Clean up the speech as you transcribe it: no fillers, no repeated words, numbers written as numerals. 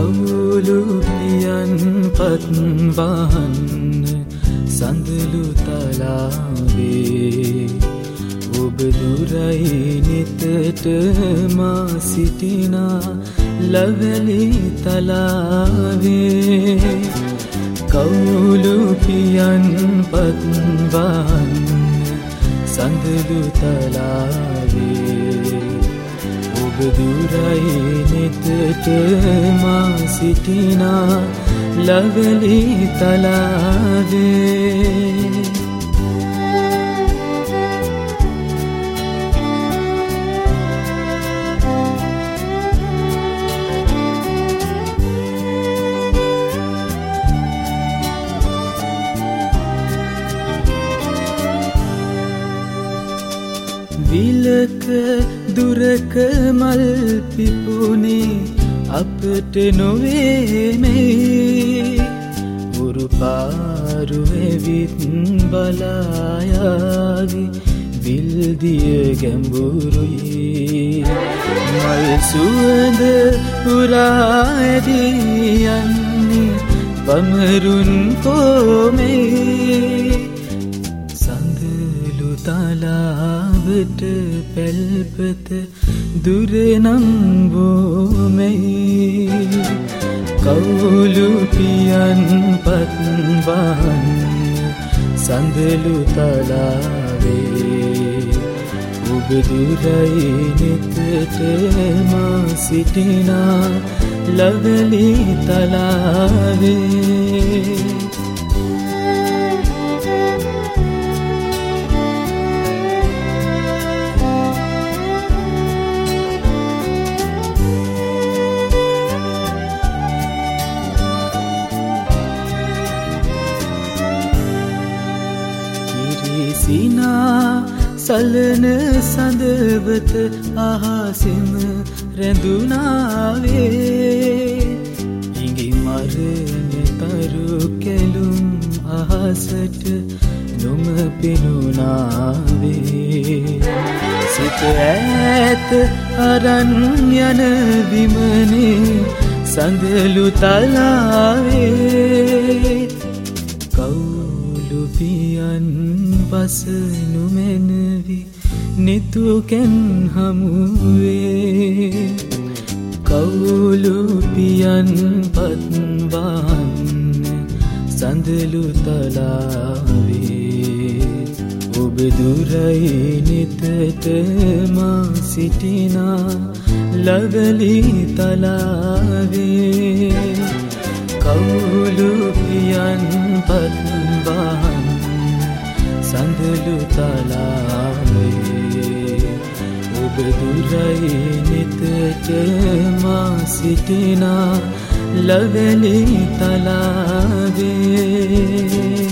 කවුළු පියන් පත්වහන්න සඳලු තලාවේ ඔබ දුරයි නිතට මා සිටිනා ලවැලි තලාවේ කවුළු පියන් පත්වහන්න සඳලු තලාවේ ඔබ දුරයි නිතට මා සිටිනා ලවැලි තලාවේ විලක දුරක මල් පිපුනේ අපට නොවේ මේ උරු පාරු ඇවිත් බලායාවි විල්දිය ගැඹුරුයි මල් සුවඳ උරා ඇදී යන්නේ බමරුන් කොමේ සඳලු තලාවට පැල්පත දුරනම් බෝමෙයි කවුළු පියන් පත්වහන්න සඳලු තලාවේ ඔබ දුරයි නිතට මා සිටිනා ලවැලි තලාවේ සිනා සලන සඳවත අහසෙම රැඳුනාවේ ඉඟි මරණ තරු කෙළුම් අහසට නොම පෙනුනාවේ සිත ඈත අරන් යන විමනේ සඳලු තලාවේ කවුළු පියන් වසනු මැනවි නිතුකැන් හමුවේ කවුළු පියන් පත්වහන්න සඳලු තලාවේ ඔබ දුරයි නිතට මා සිටිනා ලවැලි තලාවේ කවුළු පියන් පත්වහන්න සඳලු තලාවේ ඔබ දුරයි නිතට මා සිටිනා ලවැලි තලාවේ